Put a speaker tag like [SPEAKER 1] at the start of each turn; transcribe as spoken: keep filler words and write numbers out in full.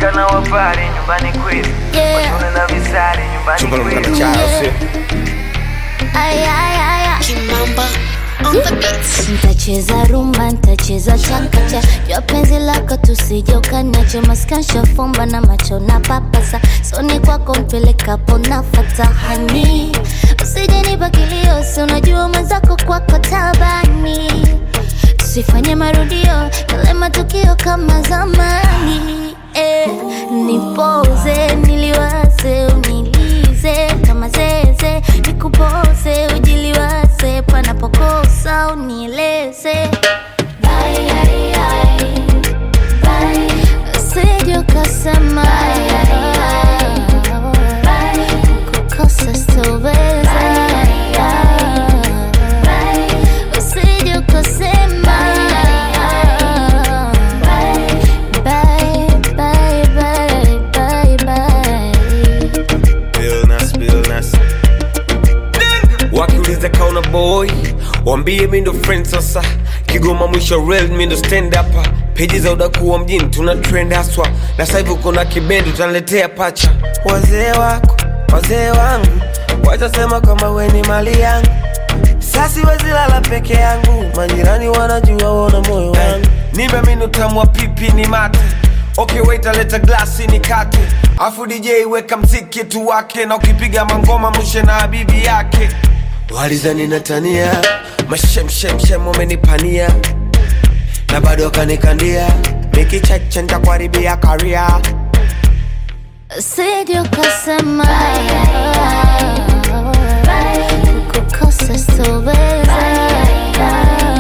[SPEAKER 1] kana wapari nyumbani kwetu. Wachune na visari nyumbani
[SPEAKER 2] Chumba
[SPEAKER 1] kwetu.
[SPEAKER 2] mkana chao
[SPEAKER 3] Ay ay ay
[SPEAKER 4] Kimamba on the beats.
[SPEAKER 3] Ntacheza rumba, ntacheza chakacha. Jua penzi lako tusije ukaniache. Maskansha fumba na macho na papasa. Soni kwako mpelekapo nafata hani. Usije nibakilio, si unajua mwenzako kwako tabani. Tusifanye marudio, yale matukio kama zamani. Eh, nipoze, niliwaze, unilize kama zeze. Nikupoze, ujiliwaze, panapokosa unieleze. Bye, bye, bye, bye. Usije ukasema kukosa sitoweza. Usije ukasema bye, bye, bye, bye, bye.
[SPEAKER 2] Billnas, Billnas. Wakiuliza kauna boy, wambie mi ndo friend sasa. Kigoma mwisho real mi ndo stand up. Peji za udakuwa mjini tuna trend haswa. Na sasa hivi kuna kibendi utaniletea pacha. Wazee wako, wazee wangu watasema kama we ni mali yangu. Sasi wezi lala peke yangu, majirani wanajua wona moyo wangu. Nibe minu utamu wa pipi ni mate. Okay waiter leta glasi ni kate. Afu D J weka mziki tu wake. Na ukipiga mangoma mushe na habibi yake. Walizani natania, mashem shem shem umenipania. Na bado wakanikandia, miki cheche nitakuharibia career.
[SPEAKER 3] Usije ukasema kukosa sitoweza.